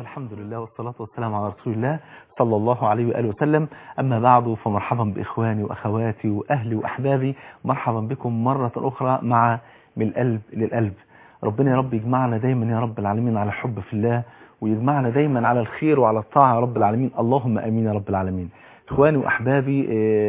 والحمد لله والصلاة والسلام على رسول الله صلى الله عليه وآله وسلم. أما بعد فمرحبا بإخواني وأخواتي وأهلي وأحبابي، مرحبا بكم مرة أخرى مع من القلب للقلب. ربنا يا رب يجمعنا دايما يا رب العالمين على حب في الله، ويجمعنا دايما على الخير وعلى الطاعة يا رب العالمين، اللهم أمين يا رب العالمين. إخواني وأحبابي،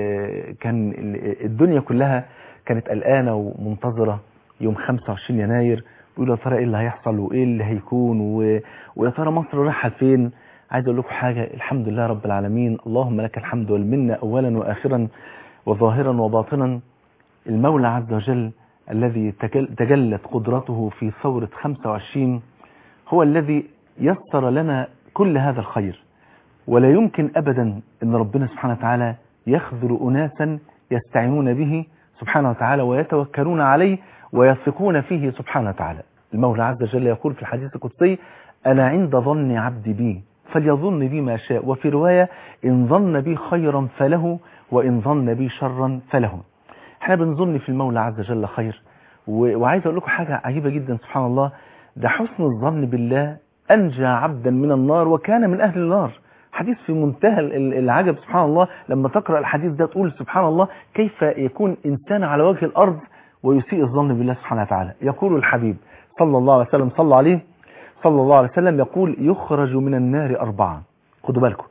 كان الدنيا كلها كانت قلقانة ومنتظرة يوم 25 يناير، بيقولوا يا ترى ايه اللي هيحصل وايه اللي هيكون ويا ترى مصر رايحه فين. عايز اقول لكم حاجه، الحمد لله رب العالمين، اللهم لك الحمد والمنه اولا واخرا وظاهرا وباطنا. المولى عز وجل الذي تجلت قدرته في ثوره 25 هو الذي يسر لنا كل هذا الخير، ولا يمكن ابدا ان ربنا سبحانه وتعالى يخذل اناسا يستعينون به سبحانه وتعالى ويتوكلون عليه ويثقون فيه سبحانه وتعالى. المولى عز وجل يقول في الحديث القدسي: أنا عند ظن عبدي بي فليظن بي ما شاء، وفي رواية: إن ظن بي خيرا فله وإن ظن بي شرا فله. احنا بنظن في المولى عز وجل خير، وعايز أقول لكم حاجة عجيبة جدا، سبحان الله، ده حسن الظن بالله أنجى عبدا من النار وكان من أهل النار. حديث في منتهى العجب، سبحان الله، لما تقرأ الحديث ده تقول سبحان الله، كيف يكون إنسان على وجه الأرض ويسيء الظن بالله سبحانه وتعالى. يقول الحبيب صلى الله عليه وسلم، صلى عليه صلى الله عليه وسلم، يقول: يخرج من النار 4. خدوا بالكم،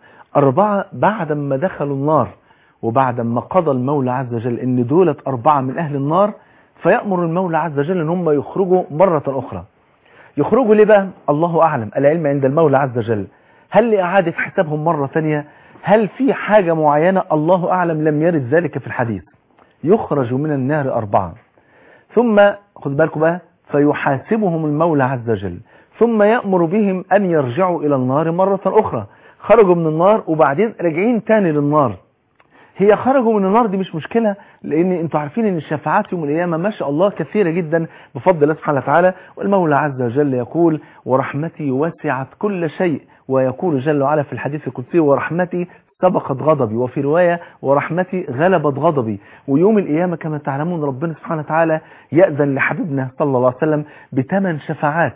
4 بعد ما دخلوا النار وبعد ما قضى المولى عز وجل ان دولة 4 من اهل النار، فيأمر المولى عز وجل ان هم يخرجوا مرة اخرى. يخرجوا ليه بقى؟ الله اعلم، العلم عند المولى عز وجل. هل لإعادة حسابهم مرة ثانية؟ هل في حاجة معينة؟ الله اعلم، لم يرد ذلك في الحديث. يخرج من النار 4، ثم خد بالكم بقى، فيحاسبهم المولى عز وجل، ثم يأمر بهم أن يرجعوا إلى النار مرة أخرى. خرجوا من النار وبعدين راجعين تاني للنار. هي خرجوا من النار دي مش مشكلة، لأن انتوا عارفين ان الشفاعات يوم القيامة ما شاء الله كثيرة جدا بفضل الله سبحانه وتعالى. والمولى عز وجل يقول: ورحمتي وسعت كل شيء، ويقول جل وعلا في الحديث القدسي: ورحمتي سبقت غضبي، وفي رواية: ورحمتي غلبت غضبي. ويوم القيامة كما تعلمون ربنا سبحانه وتعالى يأذن لحبيبنا صلى الله عليه وسلم ب8 شفاعات،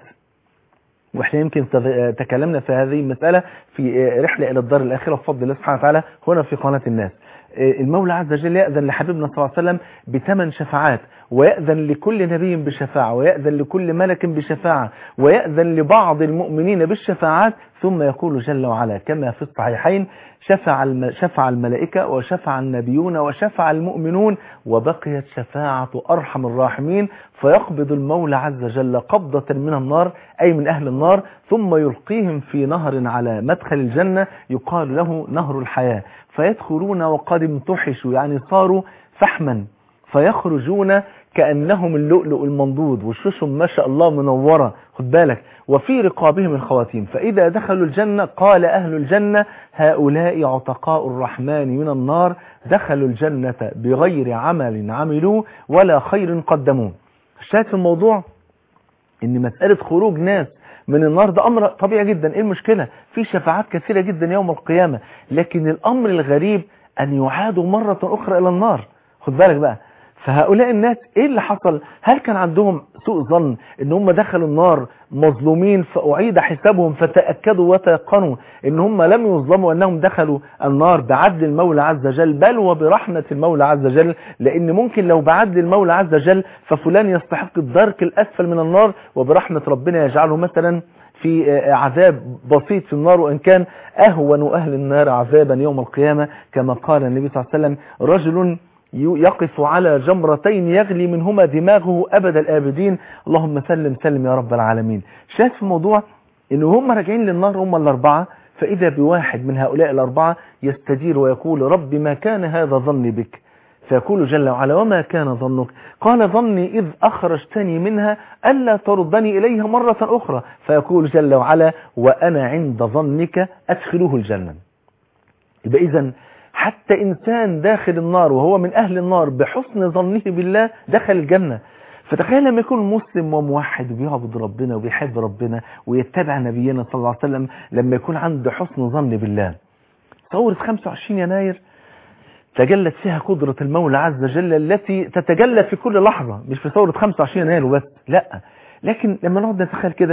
واحنا يمكن تكلمنا في هذه المسألة في رحلة إلى الدار الآخرة بفضل الله سبحانه وتعالى هنا في قناة الناس. المولى عز وجل يأذن لحبيبنا صلى الله عليه وسلم ب8 شفاعات، ويأذن لكل نبي بشفاعة، ويأذن لكل ملك بشفاعة، ويأذن لبعض المؤمنين بالشفاعات، ثم يقول جل وعلا كما في الصحيحين: شفع الملائكة وشفع النبيون وشفع المؤمنون وبقيت شفاعة أرحم الراحمين. فيقبض المولى عز وجل قبضة من النار، أي من أهل النار، ثم يلقيهم في نهر على مدخل الجنة يقال له نهر الحياة، فيدخلون وقد امتحشوا، يعني صاروا فحما، فيخرجون كأنهم اللؤلؤ المنضود، وشوشهم ما شاء الله منورة، خد بالك، وفي رقابهم الخواتيم. فإذا دخلوا الجنة قال أهل الجنة: هؤلاء عتقاء الرحمن من النار، دخلوا الجنة بغير عمل عملوه ولا خير قدموه. الشاهد في الموضوع ان مسألة خروج ناس من النار ده امر طبيعي جدا. ايه المشكلة؟ في شفاعات كثيرة جدا يوم القيامة، لكن الامر الغريب ان يعادوا مرة اخرى الى النار. خد بالك بقى، فهؤلاء الناس ايه اللي حصل؟ هل كان عندهم سوء ظن ان هم دخلوا النار مظلومين فأعيد حسابهم فتأكدوا وتيقنوا ان هم لم يظلموا، انهم دخلوا النار بعدل المولى عز وجل، بل وبرحمة المولى عز وجل؟ لان ممكن لو بعدل المولى عز وجل ففلان يستحق الدرك الاسفل من النار، وبرحمة ربنا يجعله مثلا في عذاب بسيط في النار، وإن كان أهون أهل النار عذابا يوم القيامة، كما قال النبي صلى الله عليه وسلم: رجل يقف على جمرتين يغلي منهما دماغه أبد الآبدين، اللهم سلم سلم يا رب العالمين. شاهد في الموضوع إن هم راجعين للنار هم ال4، فإذا بواحد من هؤلاء ال4 يستجير ويقول: رب ما كان هذا ظني بك. فيقول جل وعلا: وما كان ظنك؟ قال: ظني إذ أخرجتني منها ألا تردني إليها مرة أخرى. فيقول جل وعلا: وأنا عند ظنك أدخله الجنة. يبقى إذن حتى إنسان داخل النار وهو من أهل النار بحسن ظنه بالله دخل الجنة. فتخيل لما يكون مسلم وموحد وبيعبد ربنا وبيحب ربنا ويتبع نبينا صلى الله عليه وسلم، لما يكون عنده حسن ظن بالله. ثورة 25 يناير تجلت فيها قدرة المولى عز وجل التي تتجلى في كل لحظة، مش في ثورة 25 يناير وبس، لا، لكن لما نقعد نتخيل كده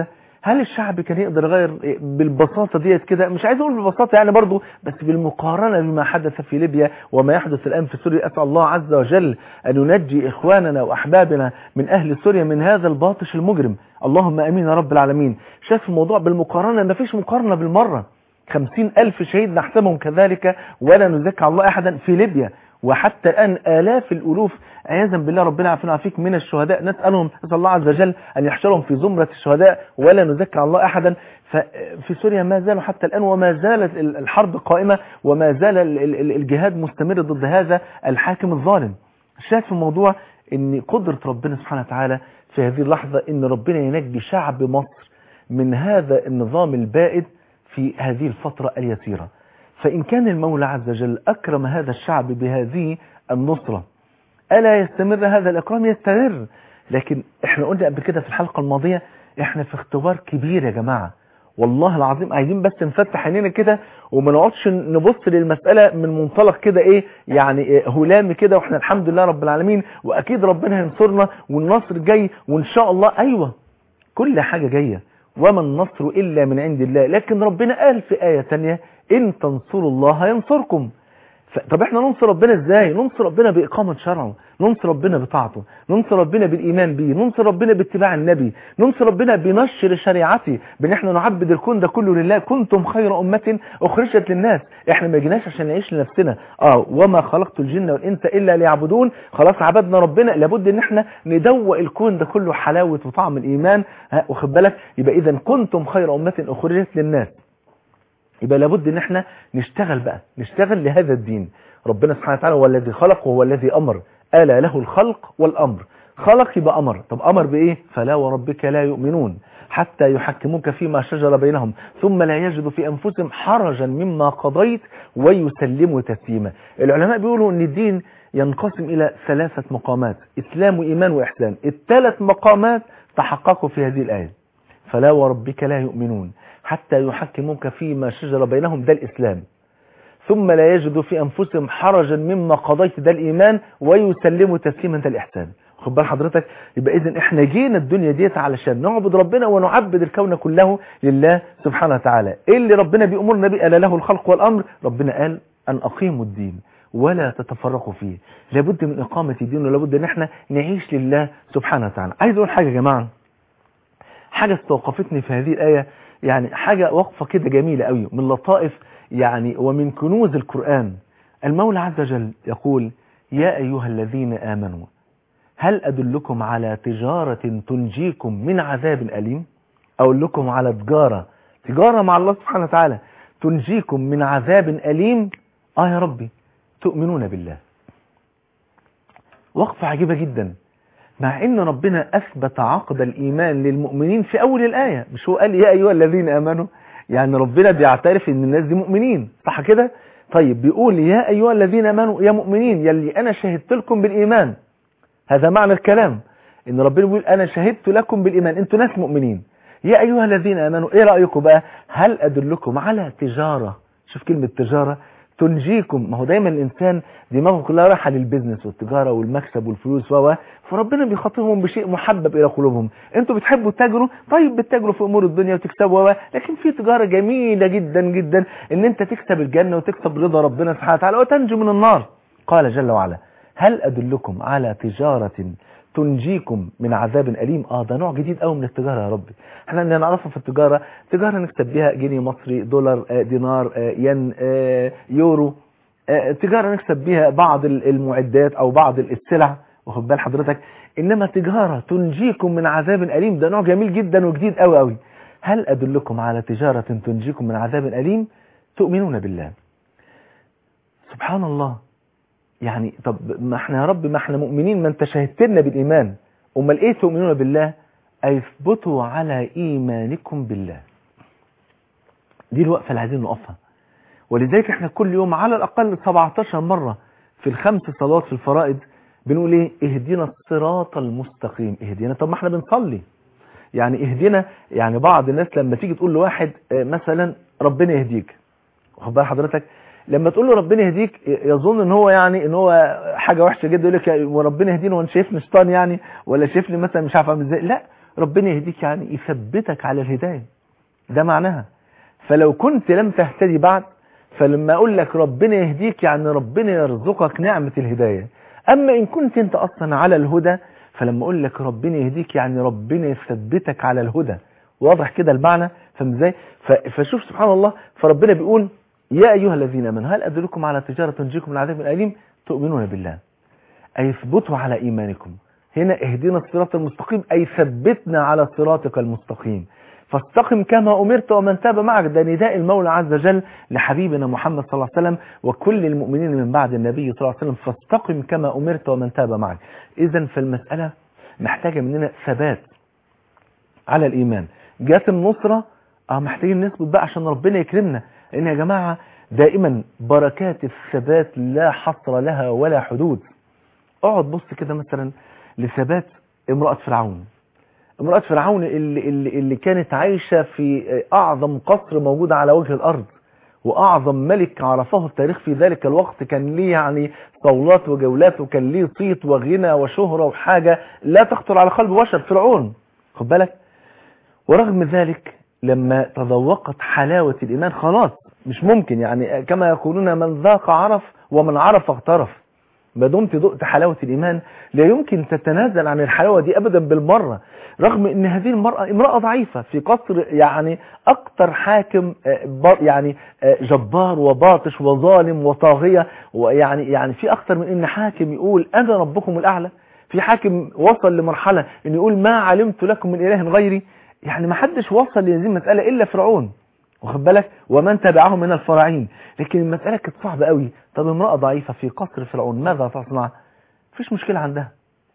هل الشعب كان يقدر يغير بالبساطة ديت كده؟ مش عايز اقول بالبساطة يعني برضو، بس بالمقارنة بما حدث في ليبيا وما يحدث الآن في سوريا. أسأل الله عز وجل أن ينجي إخواننا وأحبابنا من أهل سوريا من هذا الباطش المجرم، اللهم أمين يا رب العالمين. شاف الموضوع بالمقارنة، ما فيش مقارنة بالمرة. 50,000 شهيد نحسبهم كذلك ولا نزكي على الله أحدا في ليبيا، وحتى الآن آلاف الألوف عياذا بالله ربنا يعافينا ويعافيك من الشهداء، نسأل الله عز وجل أن يحشرهم في زمرة الشهداء ولا نزكي على الله أحدا. ففي سوريا ما زالوا حتى الآن، وما زالت الحرب قائمة، وما زال الجهاد مستمر ضد هذا الحاكم الظالم. شاهد في الموضوع أن قدرة ربنا سبحانه وتعالى في هذه اللحظة أن ربنا ينجي شعب مصر من هذا النظام البائد في هذه الفترة اليسيرة. فإن كان المولى عز وجل أكرم هذا الشعب بهذه النصرة، ألا يستمر هذا الإكرام؟ يستمر. لكن احنا قلنا قبل كده في الحلقة الماضية احنا في اختبار كبير يا جماعة، والله العظيم عايزين بس نفتح عينينا كده وما نقعدش نبص للمسألة من منطلق كده ايه يعني هلامي كده، واحنا الحمد لله رب العالمين واكيد ربنا هينصرنا والنصر جاي وان شاء الله. ايوه كل حاجة جاية، وما النصر إلا من عند الله. لكن ربنا قال في آية تانية إن تنصروا الله ينصركم. طب احنا ننصر ربنا ازاي؟ ننصر ربنا بإقامة شرعه، ننصر ربنا بطاعته، ننصر ربنا بالإيمان به، ننصر ربنا باتباع النبي، ننصر ربنا بنشر شريعته، بان احنا نعبد الكون ده كله لله. كنتم خير أمة أخرجت للناس. احنا ما جيناش عشان نعيش لنفسنا، وما خلقت الجن والإنس إلا ليعبدون. خلاص عبدنا ربنا، لابد ان احنا ندوق الكون ده كله حلاوة وطعم الإيمان. واخد بالك؟ يبقى إذا كنتم خير أمة أخرجت للناس، يبقى لابد ان احنا نشتغل بقى، نشتغل لهذا الدين. ربنا سبحانه وتعالى هو الذي خلق وهو الذي امر، آلا له الخلق والامر. خلق يبقى امر. طب امر بايه؟ فلا وربك لا يؤمنون حتى يحكموك فيما شجر بينهم ثم لا يجدوا في انفسهم حرجا مما قضيت ويسلموا تسليما. العلماء بيقولوا ان الدين ينقسم الى 3 مقامات: اسلام وايمان واحسان. ال3 مقامات تحققوا في هذه الايه. فلا وربك لا يؤمنون حتى يحكموك فيما شجر بينهم، ده الإسلام. ثم لا يجدوا في أنفسهم حرجا مما قضيت، ده الإيمان. ويسلموا تسليما، ده الإحسان. خد بال حضرتك؟ يبقى إذن إحنا جينا الدنيا ديت علشان نعبد ربنا ونعبد الكون كله لله سبحانه وتعالى. إيه اللي ربنا بيأمرنا بيه؟ ألا له الخلق والأمر. ربنا قال أن أقيموا الدين ولا تتفرقوا فيه. لابد من إقامة الدين، ولابد أن إحنا نعيش لله سبحانه وتعالى. عايز أقول حاجة يا جماعة، حاجة استوقفتني في هذه الآية، يعني حاجة وقفة كده جميلة قوي، من لطائف يعني ومن كنوز القرآن. المولى عز وجل يقول: يا أيها الذين آمنوا هل أدلكم على تجارة تنجيكم من عذاب أليم؟ أقول لكم على تجارة مع الله سبحانه وتعالى تنجيكم من عذاب أليم. يا ربي، تؤمنون بالله. وقفة عجيبة جدا، مع ان ربنا اثبت عقد الايمان للمؤمنين في اول الايه. مش هو قال يا ايها الذين امنوا؟ يعني ربنا بيعترف ان الناس دي مؤمنين، صح كده؟ طيب بيقول يا ايها الذين امنوا، يا مؤمنين يلي انا شهدت لكم بالايمان. هذا معنى الكلام، ان ربنا بيقول انا شهدت لكم بالايمان، انتوا ناس مؤمنين. يا ايها الذين امنوا، ايه رايكم بقى؟ هل ادلكم على تجاره؟ شوف كلمه تجاره، تنجيكم. ما هو دايما الانسان دماغه كلها رايحه للبيزنس والتجاره والمكسب والفلوس فربنا بيخاطبهم بشيء محبب الى قلوبهم. انتوا بتحبوا تتاجروا، طيب بتتاجروا في امور الدنيا وتكسبوا لكن في تجاره جميله جدا جدا، ان انت تكسب الجنه وتكسب رضا ربنا سبحانه وتعالى وتنجو من النار. قال جل وعلا: هل ادلكم على تجاره تنجيكم من عذاب أليم؟ ده نوع جديد قوي من التجارة يا ربي. احنا اللي نعرفه في التجارة، تجارة نكسب بيها جنيه مصري، دولار، دينار، ين، يورو. تجارة نكسب بيها بعض المعدات او بعض السلع، واخد بال حضرتك. انما تجارة تنجيكم من عذاب أليم، ده نوع جميل جدا وجديد قوي قوي. هل ادلكم على تجارة تنجيكم من عذاب أليم؟ تؤمنون بالله. سبحان الله. يعني طب ما احنا يا رب، ما احنا مؤمنين، ما انت شهدت لنا بالايمان، امال ايه تؤمنون بالله؟ اثبتوا على ايمانكم بالله. دي الوقفه اللي عايزين نقفها. ولذلك احنا كل يوم على الاقل 17 مره في ال5 صلوات في الفرائض بنقول ايه؟ اهدنا الصراط المستقيم. اهدنا، طب ما احنا بنصلي، يعني اهدنا. يعني بعض الناس لما تيجي تقول لواحد مثلا ربنا يهديك، واخد بال حضرتك، لما تقول له ربنا يهديك يظن ان هو يعني ان هو حاجه وحشه جدا، يقول لك وربنا يهديني وانا شايفني شيطان يعني، ولا شايفني مثلا مش عارف اعمل ازاي. لا، ربنا يهديك يعني يثبتك على الهداية، ده معناها. فلو كنت لم تهتدي بعد، فلما اقول لك ربنا يهديك يعني ربنا يرزقك نعمة الهداية. اما ان كنت انت اصلا على الهدى، فلما اقول لك ربنا يهديك يعني ربنا يثبتك على الهدى. واضح كده المعنى؟ فاهم ازاي؟ فشوف سبحان الله، فربنا بيقول يا ايها الذين امنوا هل ادلكم على تجارة تنجيكم من عذاب اليم تؤمنون بالله اي اثبتوا على ايمانكم. هنا اهدنا الصراط المستقيم اي ثبتنا على صراطك المستقيم، فاستقم كما أمرت ومن تاب معك. ده نداء المولى عز وجل لحبيبنا محمد صلى الله عليه وسلم وكل المؤمنين من بعد النبي صلى الله عليه وسلم، فاستقم كما أمرت ومن تاب معك. إذن فالمسألة محتاجة مننا ثبات على الإيمان. جات النصرة محتاجين نثبت بقى عشان ربنا يكرمنا، لأن يا جماعة دائما بركات الثبات لا حصر لها ولا حدود. اقعد بص كده مثلا لثبات امرأة فرعون. امرأة فرعون اللي كانت عايشة في أعظم قصر موجود على وجه الأرض، وأعظم ملك عرفه التاريخ في ذلك الوقت، كان ليه يعني صولات وجولات، وكان ليه صيت وغنى وشهرة وحاجة لا تخطر على قلب بشر، فرعون، خد بالك. ورغم ذلك لما تذوقت حلاوة الإيمان خلاص مش ممكن، يعني كما يقولون من ذاق عرف ومن عرف اغترف. ما دمت ذقت حلاوة الإيمان لا يمكن تتنازل عن الحلاوة دي أبدا بالمرة، رغم ان هذه المرأة امرأة ضعيفة في قصر يعني اكتر حاكم يعني جبار وباطش وظالم وطاغية، ويعني في اكتر من ان حاكم يقول انا ربكم الاعلى، في حاكم وصل لمرحلة ان يقول ما علمت لكم من اله غيري. يعني ما حدش وصل لهذه المسألة الا فرعون، واخد بالك، ومن تبعهم من الفراعين. لكن المسألة كانت صعبة قوي. طب امرأة ضعيفة في قصر فرعون ماذا تصنع؟ مفيش مشكلة عندها،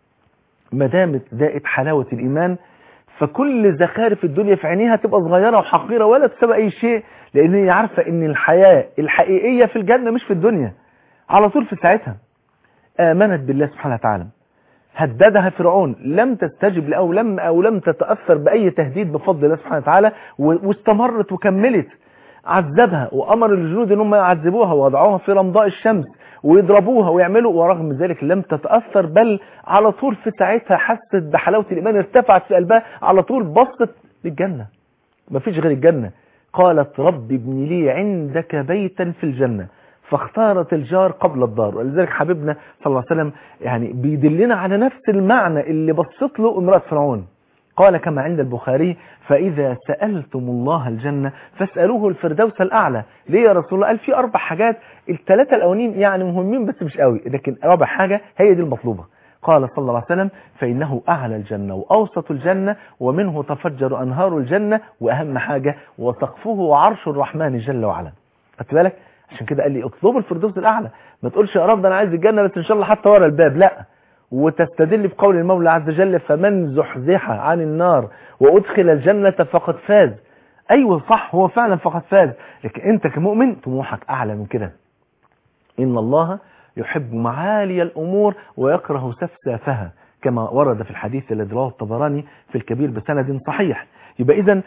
ما دامت ذائت حلاوة الإيمان، فكل زخارف الدنيا في عينيها تبقى صغيرة وحقيرة ولا تسبق أي شيء، لأن هي عارفة إن الحياة الحقيقية في الجنة مش في الدنيا. على طول في ساعتها آمنت بالله سبحانه وتعالى. هددها فرعون، لم تستجب أو لم تتأثر بأي تهديد بفضل الله سبحانه وتعالى، واستمرت وكملت. عذبها وأمر الجنود إنهم يعذبوها ووضعوها في رمضاء الشمس ويضربوها ويعملوا، ورغم ذلك لم تتأثر، بل على طول في ساعتها حست بحلاوة الإيمان، ارتفعت في قلبها، على طول بصت للجنة، مفيش غير الجنة. قالت رب ابن لي عندك بيتا في الجنة، فاختارت الجار قبل الدار. ولذلك حبيبنا صلى الله عليه وسلم يعني بيدلنا على نفس المعنى اللي بصت له امرأة فرعون. قال كما عند البخاري فإذا سألتم الله الجنة فاسألوه الفردوس الأعلى. ليه يا رسول الله؟ قال في 4 حاجات، ال3 الأولين يعني مهمين بس مش قوي، لكن رابع حاجة هي دي المطلوبة. قال صلى الله عليه وسلم فإنه أعلى الجنة وأوسط الجنة ومنه تفجر أنهار الجنة، وأهم حاجة وسقفه عرش الرحمن جل وعلا. خدت بالك؟ عشان كده قال لي اطلبوا الفردوس الأعلى، ما تقولش يا رب أنا عايز الجنة بس إن شاء الله حتى ورا الباب، لا. وتستدل بقول المولى عز وجل فمن زحزح عن النار وأدخل الجنة فقد فاز. أيوة صح، هو فعلا فقد فاز، لكن أنت كمؤمن طموحك أعلى من كده. إن الله يحب معالي الأمور ويكره سفسافها، كما ورد في الحديث الذي رواه الطبراني في الكبير بسند صحيح. يبقى إذن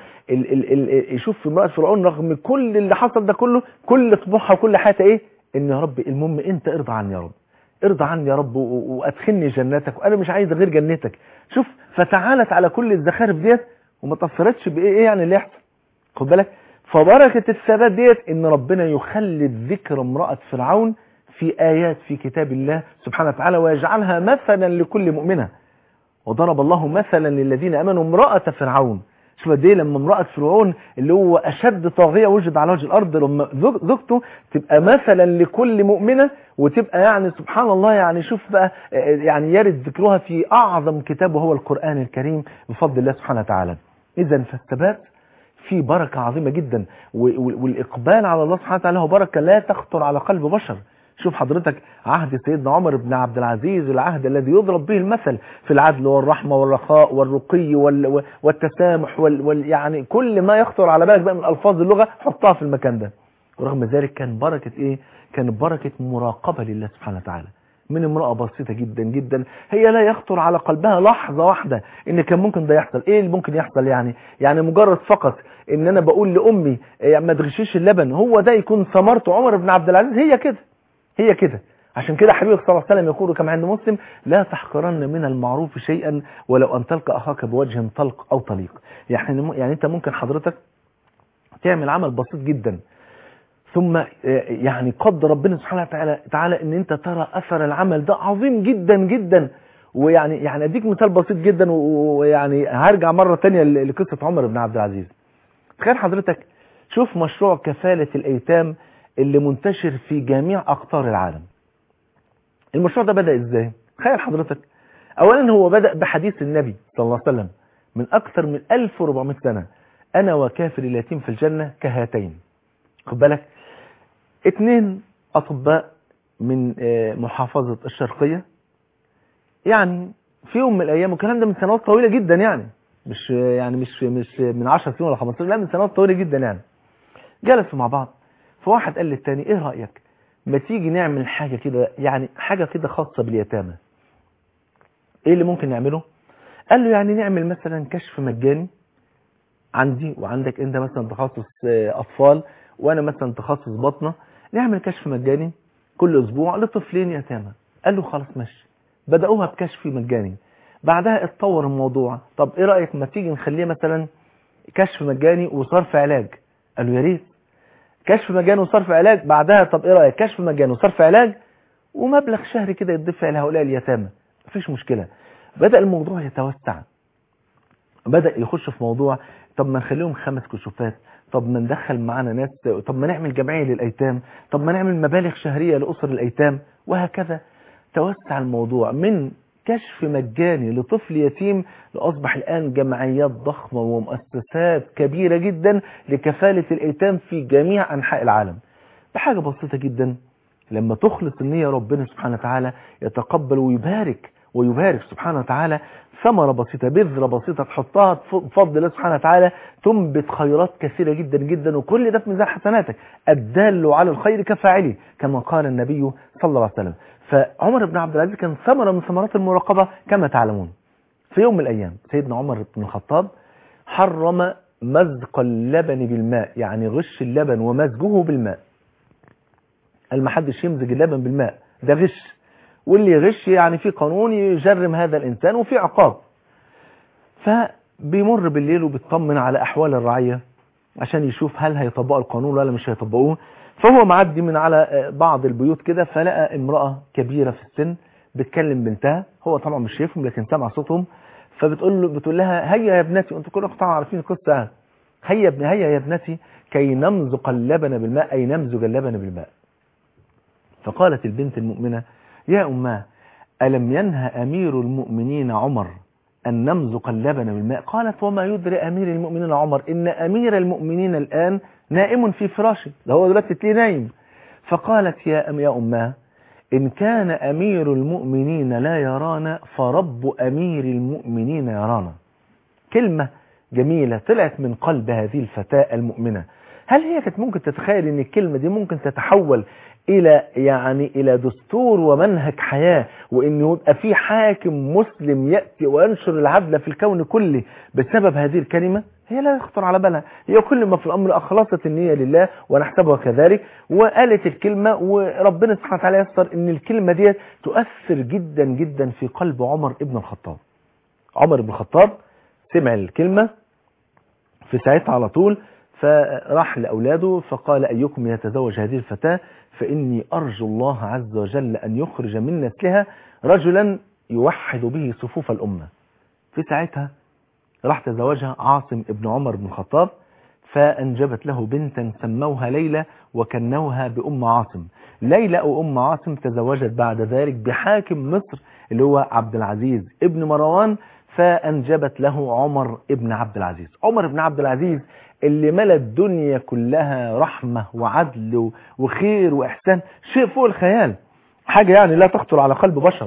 يشوف في امرأة فرعون رغم كل اللي حصل ده كله، كل طموحها وكل حياتها إيه؟ إن يا رب المهم أنت ارضى عني يا رب، ارضى عني يا رب وادخلني جنتك، وانا مش عايز غير جنتك. شوف، فتعالت على كل الزخارف ديت وما تاثرتش بايه يعني اللي يحصل، خد بالك. فبركه الثبات ديت ان ربنا يخلد ذكر امراه فرعون في ايات في كتاب الله سبحانه وتعالى، ويجعلها مثلا لكل مؤمنه. وضرب الله مثلا للذين امنوا امراه فرعون. شوف دي لما امرأة فرعون اللي هو أشد طاغية وجد على وجه الأرض، لما زوجته تبقى مثلا لكل مؤمنة، وتبقى يعني سبحان الله، يعني شوف بقى يعني يرد ذكرها في أعظم كتاب وهو القرآن الكريم بفضل الله سبحانه وتعالى. إذن فالثبات في بركة عظيمة جدا، والإقبال على الله سبحانه وتعالى هو بركة لا تخطر على قلب بشر. شوف حضرتك عهد سيدنا عمر بن عبد العزيز، العهد الذي يضرب به المثل في العدل والرحمة والرخاء والرقي والتسامح يعني كل ما يخطر على بالك بقى من ألفاظ اللغة حطها في المكان ده. ورغم ذلك كان بركة إيه؟ كان بركة مراقبة لله سبحانه وتعالى من امرأة بسيطة جدا جدا، هي لا يخطر على قلبها لحظة واحدة إن كان ممكن ده يحصل. إيه اللي ممكن يحصل يعني مجرد فقط إن أنا بقول لأمي ما تغشيش اللبن، هو ده يكون ثمرته عمر بن عبد العزيز. هي كده عشان كده حبيبك صلى الله عليه وسلم يقول كما عند مسلم: لا تحقرن من المعروف شيئا ولو أن تلقى أخاك بوجه طلق أو طليق. يعني أنت ممكن حضرتك تعمل عمل بسيط جدا، ثم يعني قدر ربنا سبحانه وتعالى ان انت ترى اثر العمل ده عظيم جدا جدا. ويعني اديك مثال بسيط جدا، ويعني هرجع مرة تانية لقصة عمر بن عبد العزيز. تخيل حضرتك، شوف مشروع كفالة الايتام اللي منتشر في جميع اقطار العالم. المشروع ده بدأ ازاي؟ تخيل حضرتك، اولا هو بدأ بحديث النبي صلى الله عليه وسلم من اكثر من 1400 سنة: انا وكافر اليتيم في الجنة كهاتين. خد بالك، 2 أطباء من محافظة الشرقية، يعني في يوم من الأيام، والكلام ده من سنوات طويلة جدا، يعني مش من 10 سنين ولا 15، لا من سنوات طويلة جدا، يعني جلسوا مع بعض. فواحد قال للتاني: ايه رأيك ما تيجي نعمل حاجة كده، يعني حاجة كده خاصة باليتامى؟ ايه اللي ممكن نعمله؟ قال له: يعني نعمل مثلا كشف مجاني عندي وعندك، انت مثلا تخصص اطفال وانا مثلا تخصص بطنه، نعمل كشف مجاني كل اسبوع لطفلين يتامى. قال له: خلاص ماشي. بدأوها بكشف مجاني، بعدها اتطور الموضوع: طب ايه رأيك ما تيجي نخليه مثلا كشف مجاني وصرف علاج؟ قال له: يا ريت. كشف مجاني وصرف علاج، بعدها طب ايه رأيك كشف مجاني وصرف علاج ومبلغ شهري كده يدفع لهؤلاء اليتامى؟ مفيش مشكلة. بدأ الموضوع يتوسع، بدأ يخش في موضوع: طب ما نخليهم 5 كشوفات، طب ما ندخل معانا ناس، طب ما نعمل جمعية للأيتام، طب ما نعمل مبالغ شهرية لأسر الأيتام، وهكذا. توسع الموضوع من كشف مجاني لطفل يتيم لأصبح الآن جمعيات ضخمة ومؤسسات كبيرة جدا لكفالة الأيتام في جميع أنحاء العالم. بحاجة بسيطة جدا، لما تخلص النية ربنا سبحانه وتعالى يتقبل ويبارك سبحانه وتعالى. ثمرة بسيطة، بذرة بسيطة تحطها بفضل الله سبحانه وتعالى تنبت خيرات كثيرة جدا جدا، وكل ده في ميزان حسناتك. الدال على الخير كفاعله، كما قال النبي صلى الله عليه وسلم. فعمر بن عبد العزيز كان ثمرة من ثمرات المراقبة كما تعلمون. في يوم من الأيام سيدنا عمر بن الخطاب حرم مزق اللبن بالماء، يعني غش اللبن ومزجه بالماء. قال ما حدش يمزج اللبن بالماء، ده غش، واللي يغش يعني في قانون يجرم هذا الإنسان وفي عقاب. فبيمر بالليل وبيطمن على أحوال الرعية عشان يشوف هل هيطبقوا القانون ولا مش هيطبقوه. فهو معدي من على بعض البيوت كده، فلقى امرأة كبيرة في السن بتكلم بنتها. هو طبعا مش شايفهم لكن سمع صوتهم، بتقول لها: هيا يا ابنتي، انتوا كلكم طبعا عارفين القصة، هيا يا ابنتي كي نمزق اللبن بالماء، أي نمزج اللبن بالماء. فقالت البنت المؤمنة: يا أماه، ألم ينهى أمير المؤمنين عمر أن نمزق اللبن بالماء؟ قالت: وما يدري أمير المؤمنين عمر إن أمير المؤمنين الآن نائم في فراشه، ده هو دلوقتي تلاقيه نايم. فقالت: يا أماه، إن كان أمير المؤمنين لا يرانا فرب أمير المؤمنين يرانا. كلمة جميلة طلعت من قلب هذه الفتاة المؤمنة. هل هي كانت ممكن تتخيل ان الكلمة دي ممكن تتحول إلى دستور ومنهج حياة، وإنه يبقى في حاكم مسلم يأتي وينشر العدل في الكون كله بسبب هذه الكلمة؟ هي لا يخطر على بالها. هي كل ما في الأمر أخلصت النية لله ونحسبها كذلك، وقالت الكلمة، وربنا سبحانه وتعالى يسر إن الكلمة دي تؤثر جدا جدا في قلب عمر ابن الخطاب. عمر بن الخطاب سمع الكلمة في ساعتها على طول، فراح لأولاده فقال: أيكم يتزوج هذه الفتاة فإني أرجو الله عز وجل أن يخرج من نسلها رجلا يوحد به صفوف الأمة. في ساعتها راح تزوجها عاصم ابن عمر بن الخطاب، فأنجبت له بنتا سموها ليلى وكنوها بأم عاصم. ليلى أو أم عاصم تزوجت بعد ذلك بحاكم مصر اللي هو عبد العزيز ابن مروان، فأنجبت له عمر ابن عبد العزيز. عمر ابن عبد العزيز اللي ملى الدنيا كلها رحمة وعدل وخير وإحسان، شيء فوق الخيال، حاجة يعني لا تخطر على قلب بشر.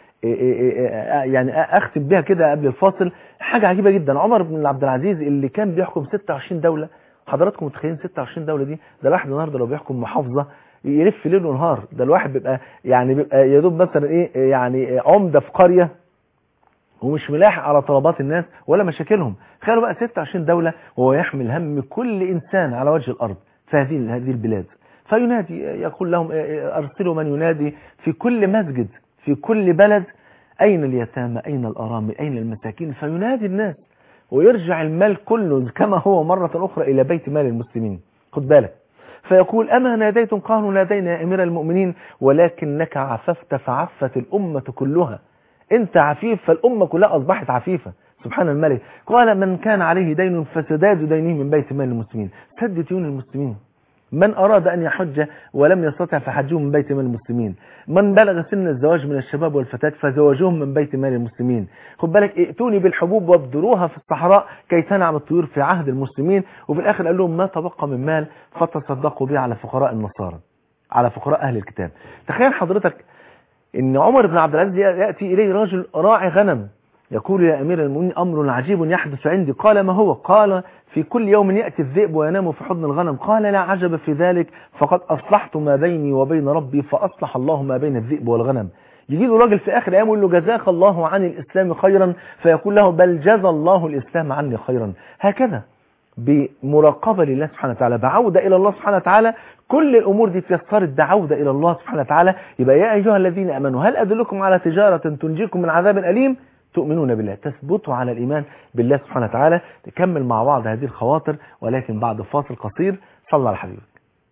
يعني أختم بها كده قبل الفاصل، حاجة عجيبة جدا. عمر بن عبد العزيز اللي كان بيحكم 26 دولة، حضراتكم متخيلين 26 دولة دي؟ ده الواحد النهارده لو بيحكم محافظة يلف ليل ونهار، ده الواحد بيبقى يا دوب مثلا يعني عمدة في قرية ومش ملاحق على طلبات الناس ولا مشاكلهم. تخيلوا بقى 26 دولة وهو يحمل هم كل إنسان على وجه الأرض في هذه البلاد. فينادي يقول لهم أرسلوا من ينادي في كل مسجد في كل بلد أين اليتامى أين الأرامل أين المساكين، فينادي الناس ويرجع المال كله كما هو مرة أخرى إلى بيت مال المسلمين. خد بالك، فيقول أما ناديتم؟ قالوا نادينا يا أمير المؤمنين ولكنك عففت فعفت الأمة كلها، أنت عفيف فالأمة كلها أصبحت عفيفة. سبحان الملك. قال من كان عليه دين فسداد دينه من بيت مال المسلمين، سد ديون المسلمين. من أراد أن يحج ولم يستطع فحجوه من بيت مال المسلمين. من بلغ سن الزواج من الشباب والفتاة فزواجوهم من بيت مال المسلمين. خد بالك، ائتوني بالحبوب وابذروها في الصحراء كي تنعم الطيور في عهد المسلمين. وفي الآخر قال لهم ما تبقى من مال فتصدقوا به على فقراء النصارى، على فقراء أهل الكتاب. تخيل حضرتك إن عمر بن عبد العزيز يأتي إليه رجل راعي غنم يقول يا أمير المؤمنين أمر عجيب يحدث عندي. قال ما هو؟ قال في كل يوم يأتي الذئب وينام في حضن الغنم. قال لا عجب في ذلك، فقد أصلحت ما بيني وبين ربي فأصلح الله ما بين الذئب والغنم. يجي له راجل في آخر أيام يقول له جزاك الله عن الإسلام خيرا، فيقول له بل جزى الله الإسلام عني خيرا. هكذا بمراقبة لله سبحانه وتعالى، بعودة إلى الله سبحانه وتعالى، كل الأمور دي تيسرت بعودة إلى الله سبحانه وتعالى. يبقى يا أيها الذين آمنوا هل أدلكم على تجارة تنجيكم من عذاب أليم؟ تؤمنون بالله، تثبتوا على الإيمان بالله سبحانه وتعالى. نكمل مع بعض هذه الخواطر ولكن بعد فاصل قصير. صلى على حبيبك.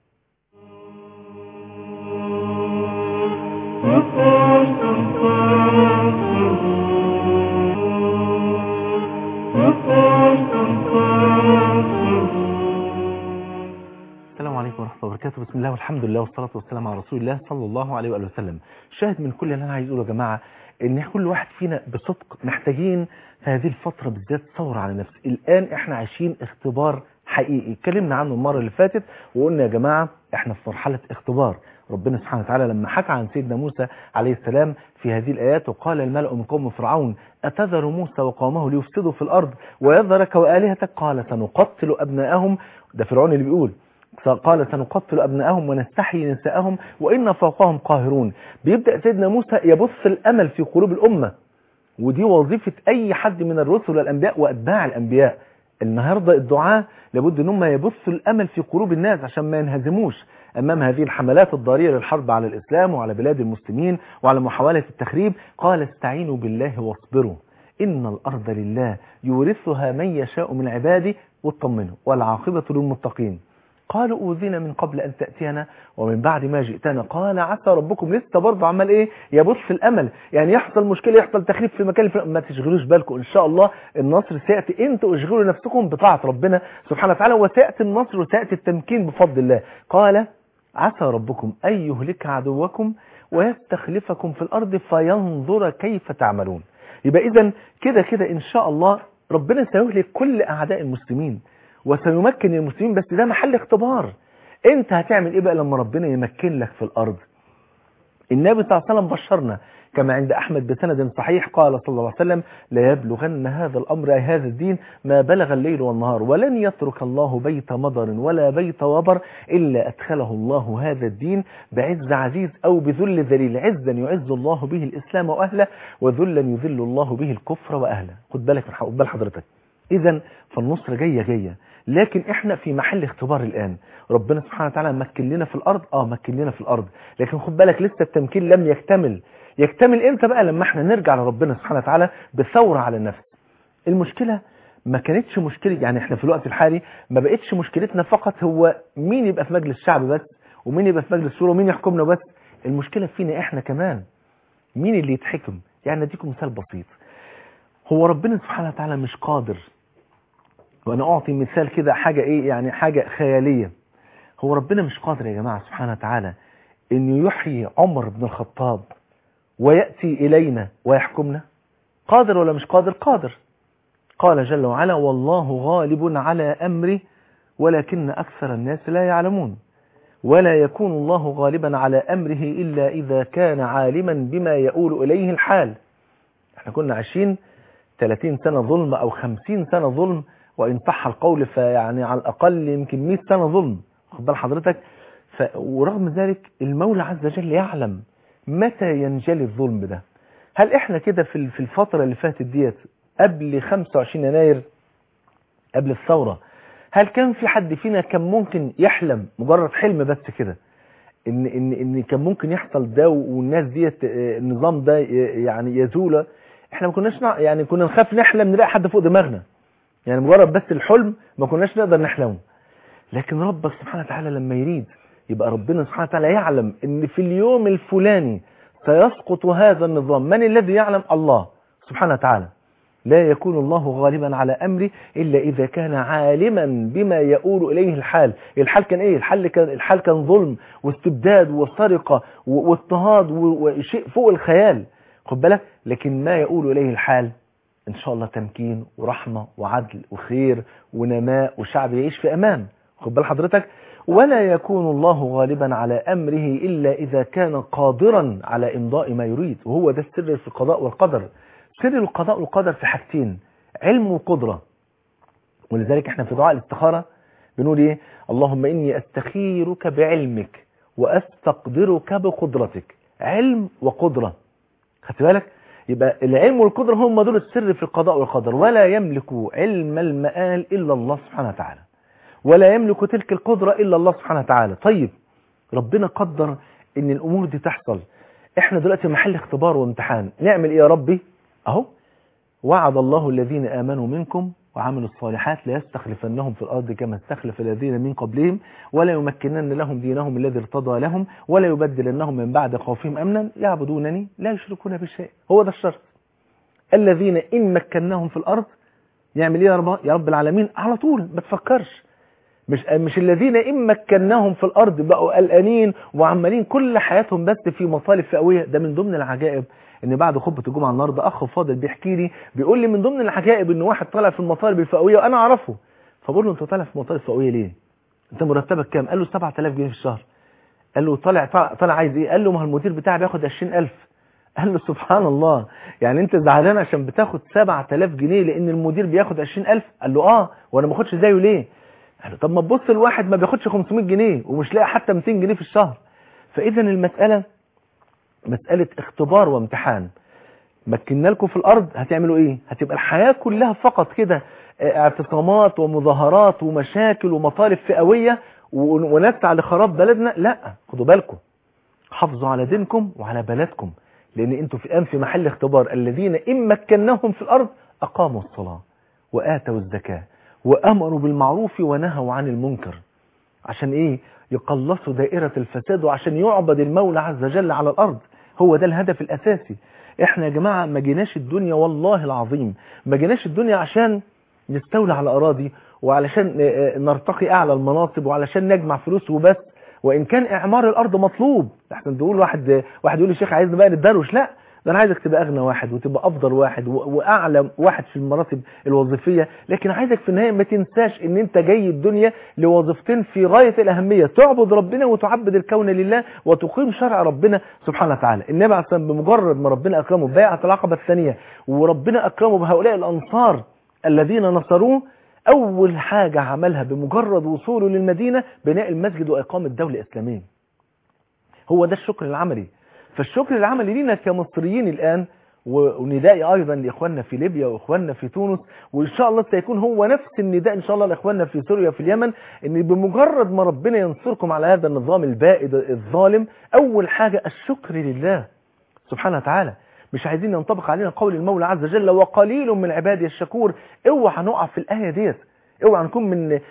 السلام عليكم ورحمة الله وبركاته. بسم الله والحمد لله والصلاة والسلام على رسول الله صلى الله عليه وآله وسلم. شاهد من كل اللي أنا عايز أقوله يا جماعة ان كل واحد فينا بصدق محتاجين في هذه الفترة بالذات ثورة على نفسه. الآن احنا عايشين اختبار حقيقي، اتكلمنا عنه المرة اللي فاتت وقلنا يا جماعة احنا في مرحلة اختبار. ربنا سبحانه وتعالى لما حكى عن سيدنا موسى عليه السلام في هذه الآيات وقال الملأ من قوم فرعون أتذر موسى وقومه ليفسدوا في الأرض ويذرك وآلهتك قال سنقتل أبناءهم. ده فرعون اللي بيقول، قال سنقتل أبناءهم ونستحيي نساءهم وإن فوقهم قاهرون. بيبدأ سيدنا موسى يبث الأمل في قلوب الأمة، ودي وظيفة أي حد من الرسل والأنبياء وأتباع الأنبياء. النهاردة الدعاء لابد أن هم يبثوا الأمل في قلوب الناس عشان ما ينهزموش أمام هذه الحملات الضارية للحرب على الإسلام وعلى بلاد المسلمين وعلى محاولة التخريب. قال استعينوا بالله واصبروا إن الأرض لله يورثها من يشاء من عباده واطمنوا والعاقبة للمتقين. قالوا أوذينا من قبل أن تأتينا ومن بعد ما جئتنا قال عسى ربكم. لسه برضه عمال إيه؟ يبث الأمل. يعني يحصل مشكلة يحصل تخريب في مكان ما تشغلوش بالكم، إن شاء الله النصر سيأتي. أنتوا اشغلوا نفسكم بطاعة ربنا سبحانه وتعالى وسيأتي النصر وسيأتي التمكين بفضل الله. قال عسى ربكم أن يهلك عدوكم ويستخلفكم في الأرض فينظر كيف تعملون. يبقى إذن كده إن شاء الله ربنا سيهلك كل أعداء المسلمين وسيمكن المسلمين، بس ده محل اختبار. انت هتعمل ايه بقى لما ربنا يمكن لك في الارض؟ النبي صلى الله عليه وسلم بشرنا كما عند احمد بسند صحيح قال صلى الله عليه وسلم لا يبلغن هذا الامر اي هذا الدين ما بلغ الليل والنهار ولن يترك الله بيت مضر ولا بيت وبر الا ادخله الله هذا الدين بعز عزيز او بذل ذليل. عزا يعز الله به الاسلام واهله وذلا يذل الله به الكفر واهله. خد بالك من بال حضرتك. اذا فالنصر جايه لكن احنا في محل اختبار الان. ربنا سبحانه وتعالى مكن لنا في الارض، مكن لنا في الارض، لكن خد بالك لسه التمكين لم يكتمل امتى بقى؟ لما احنا نرجع لربنا سبحانه وتعالى بثورة على النفس. المشكلة ما كانتش مشكلة، يعني احنا في الوقت الحالي ما بقتش مشكلتنا فقط هو مين يبقى في مجلس الشعب بس ومين يبقى في مجلس الشورى ومين يحكمنا بس. المشكلة فينا احنا كمان، مين اللي يتحكم؟ يعني اديكم مثال بسيط. هو ربنا سبحانه وتعالى مش قادر، وانا اعطي مثال كده حاجة ايه يعني حاجة خيالية. هو ربنا مش قادر يا جماعة سبحانه وتعالى انه يحيي عمر بن الخطاب ويأتي الينا ويحكمنا؟ قادر ولا مش قادر؟ قادر. قال جل وعلا والله غالب على امره ولكن اكثر الناس لا يعلمون ولا يكون الله غالبا على امره الا اذا كان عالما بما يؤول اليه الحال. احنا كنا عايشين 30 سنة ظلم او 50 سنة ظلم، وإن صح القول فيعني على الأقل يمكن 100 سنة ظلم. خد بال حضرتك. ورغم ذلك المولى عز وجل يعلم متى ينجلي الظلم ده. هل إحنا كده في الفترة اللي فاتت ديت قبل 25 يناير قبل الثورة، هل كان في حد فينا كان ممكن يحلم مجرد حلم بس كده ان كان ممكن يحصل ده والناس ديت النظام ده يعني يزول؟ احنا ما كناش يعني كنا نخاف نحلم نلاقي حد فوق دماغنا، يعني مجرد بس الحلم ما كناش نقدر نحلمه. لكن ربك سبحانه وتعالى لما يريد يبقى ربنا سبحانه وتعالى يعلم ان في اليوم الفلاني سيسقط هذا النظام. من الذي يعلم؟ الله سبحانه وتعالى. لا يكون الله غالبا على أمره إلا إذا كان عالما بما يؤول إليه الحال. الحال كان إيه؟ الحال كان ظلم واستبداد وسرقة واضطهاد وشيء فوق الخيال، خد بالك. لكن ما يؤول إليه الحال إن شاء الله تمكين ورحمة وعدل وخير ونماء وشعب يعيش في أمان، خد بال حضرتك. ولا يكون الله غالبا على أمره إلا إذا كان قادرا على إمضاء ما يريد. وهو ده السر في القضاء والقدر. سر القضاء والقدر في حاجتين، علم وقدرة. ولذلك احنا في دعاء الاستخارة بنقول ايه؟ اللهم إني أستخيرك بعلمك وأستقدرك بقدرتك. علم وقدرة، خدت بالك؟ يبقى العلم والقدرة هم دول السر في القضاء والقدر. ولا يملك علم المآل إلا الله سبحانه وتعالى، ولا يملك تلك القدرة إلا الله سبحانه وتعالى. طيب ربنا قدر إن الأمور دي تحصل، احنا دلوقتي محل اختبار وامتحان، نعمل ايه يا ربي؟ اهو وعد الله الذين آمنوا منكم وعملوا الصالحات ليستخلفنهم في الأرض كما استخلف الذين من قبلهم ولا يمكنن لهم دينهم الذي ارتضى لهم ولا يبدلنهم من بعد خوفهم أمنا يعبدونني لا يشركون بشيء. هو ده الشرط. الذين إن مكناهم في الأرض يعمل ايه يا رب العالمين؟ على طول ما تفكرش. مش الذين إن مكناهم في الأرض بقوا قلقانين وعمالين كل حياتهم بس في مطالب فئوية. ده من ضمن العجائب ان بعد خطبه الجمعه النهارده اخ فاضل بيحكي لي بيقول لي من ضمن العجائب ان واحد طلع في المطالب الفئويه وانا اعرفه، فبقول له انت طالع في مطالب فئويه ليه؟ انت مرتبك كام؟ قال له 7000 جنيه في الشهر. قال له طالع عايز ايه؟ قال له ما هو المدير بتاعي بياخد 20000. قال له سبحان الله، يعني انت زعلان عشان بتاخد 7000 جنيه لان المدير بياخد 20000؟ قال له اه، وانا ما باخدش زيه ليه؟ قال له طب ما تبص الواحد ما بياخدش 500 جنيه ومش لاقي حتى 200 جنيه في الشهر. فاذا المساله مساله اختبار وامتحان. مكننا لكم في الأرض هتعملوا إيه؟ هتبقى الحياة كلها فقط كده اعتصامات ومظاهرات ومشاكل ومطالب فئوية ونسعى لخراب بلدنا؟ لا، خدوا بالكم، حافظوا على دينكم وعلى بلدكم، لأن أنتوا في محل اختبار. الذين إن مكناهم في الأرض أقاموا الصلاة وآتوا الزكاة وأمروا بالمعروف ونهوا عن المنكر. عشان إيه؟ يقلصوا دائرة الفساد وعشان يعبد المولى عز وجل على الأرض. هو ده الهدف الأساسي. احنا يا جماعة ما جيناش الدنيا والله العظيم، ما جيناش الدنيا عشان نستولى على أراضي وعلشان نرتقي أعلى المناصب وعلشان نجمع فلوس وبس، وإن كان إعمار الأرض مطلوب. احنا تقول واحد يقول لي شيخ عايزنا بقى نتدروش، لا، ده أنا عايزك تبقى أغنى واحد وتبقى أفضل واحد وأعلى واحد في المراتب الوظيفية، لكن عايزك في النهاية ما تنساش إن أنت جاي الدنيا لوظيفتين في غاية الأهمية: تعبد ربنا وتعبد الكون لله وتقيم شرع ربنا سبحانه وتعالى. النبي عليه الصلاة والسلام بمجرد ما ربنا أكرمه ببيعة العقبة الثانية وربنا أكرمه بهؤلاء الأنصار الذين نصروه، أول حاجة عملها بمجرد وصوله للمدينة بناء المسجد وإقامة دولة إسلامية. هو ده الشكر العملي. فالشكر العملي لنا كمصريين الآن، وندائي أيضا لإخواننا في ليبيا وإخواننا في تونس، وإن شاء الله سيكون هو نفس النداء إن شاء الله لإخواننا في سوريا وفي اليمن، إن بمجرد ما ربنا ينصركم على هذا النظام البائد الظالم، أول حاجة الشكر لله سبحانه وتعالى. مش عايزين ينطبق علينا قول المولى عز وجل وقليل من عبادي الشكور. اوعى نقع في الآية ديت، اوعى نكون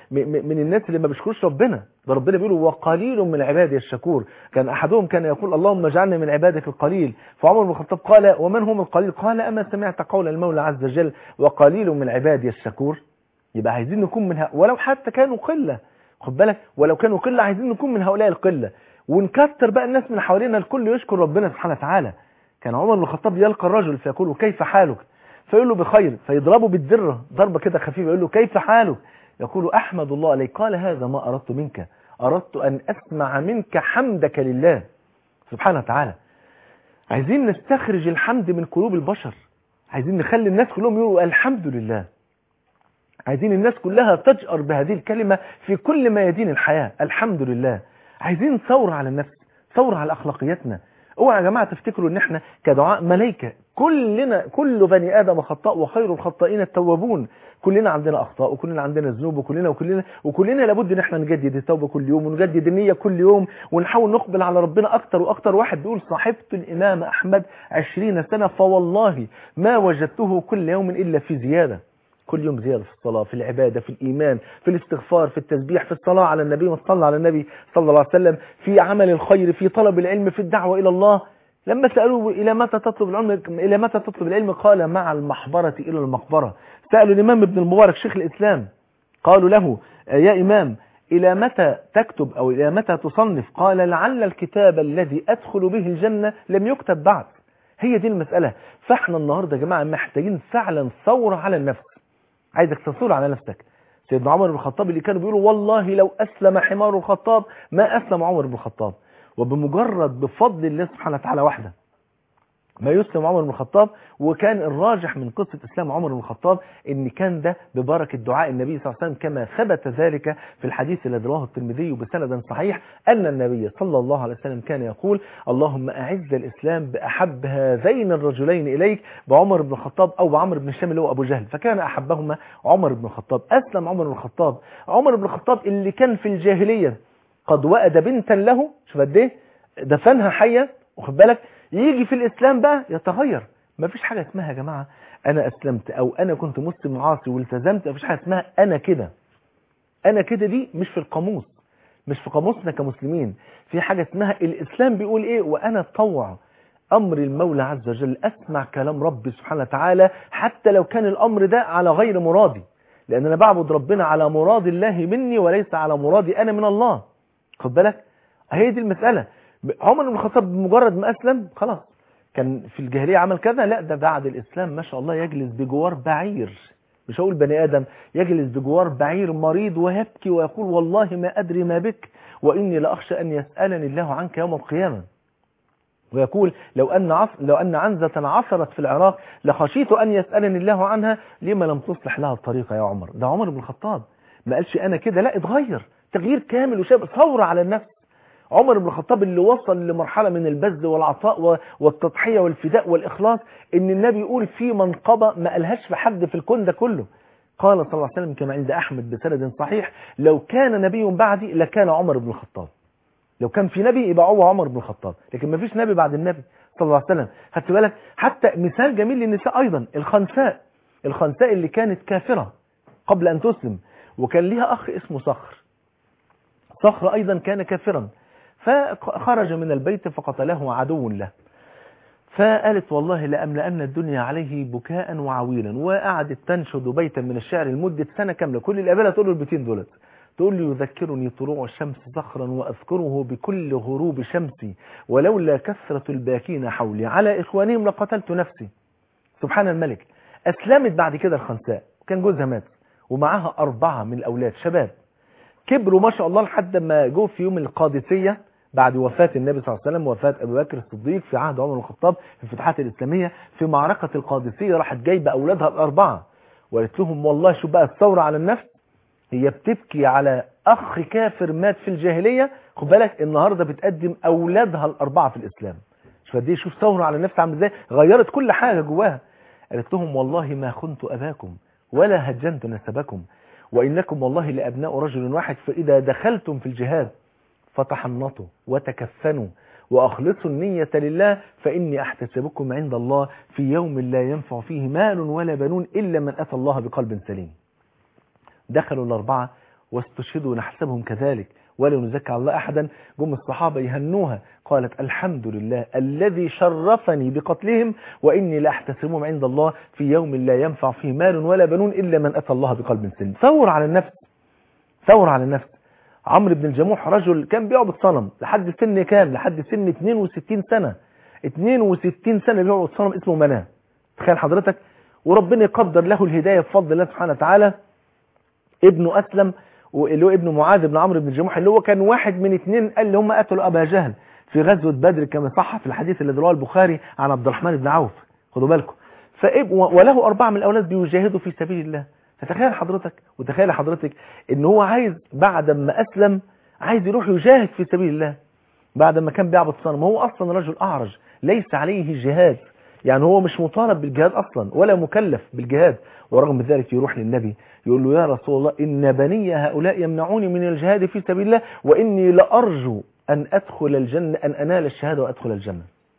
من الناس اللي ما بيشكروش ربنا. ده ربنا بيقول وقليل من عبادي الشكور. كان احدهم كان يقول اللهم اجعلنا من عبادك القليل، فعمر بن الخطاب قال ومن هم القليل؟ قال اما سمعت قول المولى عز وجل وقليل من عبادي الشكور؟ يبقى عايزين نكون منها، ولو حتى كانوا قله، خد بالك، ولو كانوا قله عايزين نكون من هؤلاء القله، ونكتر بقى الناس من حوالينا الكل يشكر ربنا سبحانه وتعالى. كان عمر بن الخطاب يلقى الرجل فيقول كيف حالك؟ فيقول له بخير، فيضربه بالدره ضربه كده خفيفه، يقول له كيف حالك؟ يقول احمد الله عليك. قال هذا ما اردت منك، اردت ان اسمع منك حمدك لله سبحانه وتعالى. عايزين نستخرج الحمد من قلوب البشر، عايزين نخلي الناس كلهم يقولوا الحمد لله، عايزين الناس كلها تجأر بهذه الكلمة في كل ما يدين الحياة، الحمد لله. عايزين ثورة على النفس، ثورة على أخلاقياتنا. اوعى يا جماعة تفتكروا ان احنا كدعاء ملائكة كل بني آدم خطاء وخير الخطائين التوابون. كلنا عندنا أخطاء وكلنا عندنا ذنوب وكلنا لابد ان احنا نجدد التوبة كل يوم ونجدد النية كل يوم ونحاول نقبل على ربنا أكتر وأكتر. واحد بيقول صاحبت الإمام أحمد 20 سنة فوالله ما وجدته كل يوم إلا في زيادة. كل يوم زيادة في الصلاة، في العبادة، في الإيمان، في الاستغفار، في التسبيح، في الصلاة على النبي وصلى على النبي صلى الله عليه وسلم، في عمل الخير، في طلب العلم، في الدعوة إلى الله. لما سألوه إلى متى تطلب العلم قال مع المحبرة إلى المقبرة. سألوا الإمام ابن المبارك شيخ الإسلام قالوا له يا إمام إلى متى تكتب أو إلى متى تصنف؟ قال لعل الكتاب الذي أدخل به الجنة لم يكتب بعد. هي دي المسألة. فاحنا النهاردة يا جماعة محتاجين فعلا ثورة على النفس. عايزك تثور على نفسك. سيدنا عمر بن الخطاب اللي كانوا بيقولوا والله لو أسلم حمار الخطاب ما أسلم عمر بن الخطاب، وبمجرد بفضل الله سبحانه وتعالى وحده ما يسلم عمر بن الخطاب. وكان الراجح من قصة إسلام عمر بن الخطاب إن كان ده ببركة دعاء النبي صلى الله عليه وسلم، كما ثبت ذلك في الحديث الذي رواه الترمذي بسند صحيح أن النبي صلى الله عليه وسلم كان يقول اللهم أعز الإسلام بأحب هذين الرجلين إليك، بعمر بن الخطاب أو بعمر بن الشام اللي هو أبو جهل، فكان أحبهما عمر بن الخطاب. أسلم عمر بن الخطاب. عمر بن الخطاب اللي كان في الجاهلية قد وأد بنتا له، شوف قد ايه دفنها حية، واخد بالك، يجي في الإسلام بقى يتغير. ما فيش حاجة اسمها يا جماعة أنا أسلمت أو أنا كنت مسلم عاصي والتزمت، ما فيش حاجة اسمها أنا كده. أنا كده دي مش في القاموس، مش في قاموسنا كمسلمين. في حاجة اسمها الإسلام بيقول إيه، وأنا أطوع أمر المولى عز وجل، أسمع كلام ربي سبحانه وتعالى حتى لو كان الأمر ده على غير مرادي، لأن أنا بعبد ربنا على مراد الله مني وليس على مرادي أنا من الله. خد بالك، هي دي المسألة. عمر بن الخطاب بمجرد ما أسلم خلاص، كان في الجاهلية عمل كذا، لا ده بعد الإسلام ما شاء الله يجلس بجوار بعير، مش هقول بني آدم، يجلس بجوار بعير مريض ويبكي ويقول والله ما أدري ما بك وإني لأخشى أن يسألني الله عنك يوم القيامة. ويقول لو أن عنزة عثرت في العراق لخشيت أن يسألني الله عنها لما لم تصلح لها الطريقة يا عمر. ده عمر بن الخطاب ما قالش أنا كده، لا اتغير تغيير كامل وشاب ثورة على النفس. عمر بن الخطاب اللي وصل لمرحلة من البذل والعطاء والتضحية والفداء والإخلاص إن النبي يقول في منقبة ما قالهاش في حد في الكون ده كله. قال صلى الله عليه وسلم كما عند أحمد بسند صحيح لو كان نبي بعدي لكان عمر بن الخطاب. لو كان في نبي يبقى هو عمر بن الخطاب، لكن ما فيش نبي بعد النبي صلى الله عليه وسلم. خدت بالك؟ حتى مثال جميل للنساء أيضا، الخنساء اللي كانت كافرة قبل أن تسلم، وكان ليها أخ اسمه صخر أيضا كان كافرا، فخرج من البيت فقتله عدو له، فقالت والله لأملأن الدنيا عليه بكاء وعويلا، وقعدت تنشد بيتا من الشعر لمدة سنة كاملة. كل الأبالة تقول له البيتين دولت، تقول لي يذكرني طلوع الشمس صخرا وأذكره بكل غروب شمسي، ولولا كثرة الباكين حولي على إخوانهم لقتلت نفسي. سبحان الملك. أسلمت بعد كده الخنساء، كان جوزها مات ومعها 4 من الأولاد شباب كبروا ما شاء الله لحد ما جو في يوم القادسية بعد وفاة النبي صلى الله عليه وسلم ووفاة أبو بكر الصديق في عهد عمر بن الخطاب في الفتوحات الإسلامية. في معركة القادسية راحت جايبة أولادها ال4 وقالت لهم والله شو بقى الثورة على النفس، هي بتبكي على أخ كافر مات في الجاهلية، خد بالك النهاردة بتقدم أولادها ال4 في الإسلام. شوف ثورة على النفس عامل ازاي، غيرت كل حاجة جواها. قالت لهم والله ما خنت أباكم ولا هجنت نسبكم، وإنكم والله لأبناء رجل واحد، فإذا دخلتم في الجهاد فتحنطوا وتكفنوا وأخلصوا النية لله، فإني أحتسبكم عند الله في يوم لا ينفع فيه مال ولا بنون إلا من أتى الله بقلب سليم. دخلوا ال4 واستشهدوا نحسبهم كذلك ولا نزكى على الله أحدا. جم الصحابة يهنوها، قالت الحمد لله الذي شرفني بقتلهم وإني لأحتسبهم عند الله في يوم لا ينفع فيه مال ولا بنون إلا من أتى الله بقلب سليم. ثور على النفس، ثور على النفس. عمرو بن الجموح رجل كان بيعبد صنم لحد سن كام؟ لحد سن 62 سنة. 62 سنة بيعبد صنم اسمه مناه، تخيل حضرتك. وربنا يقدر له الهداية بفضل الله سبحانه وتعالى. ابنه أسلم، اللي هو ابن معاذ بن عمرو بن الجموح، اللي هو كان واحد من 2 اللي هم قتلوا أبا جهل في غزوة بدر كما صح في الحديث الذي رواه البخاري عن عبد الرحمن بن عوف. خدوا بالكم. وله 4 من الأولاد بيجاهدوا في سبيل الله. فتخيل حضرتك وتخيل حضرتك ان هو عايز بعد ما أسلم عايز يروح يجاهد في سبيل الله بعد ما كان بيعبد صنم. هو أصلا رجل أعرج ليس عليه جهاد، يعني هو مش مطالب بالجهاد أصلا ولا مكلف بالجهاد، ورغم ذلك يروح للنبي يقول له يا رسول الله إن بني هؤلاء يمنعوني من الجهاد في سبيل الله وإني لأرجو أن أدخل الجنة، أن أنال الشهادة وأدخل الجنة.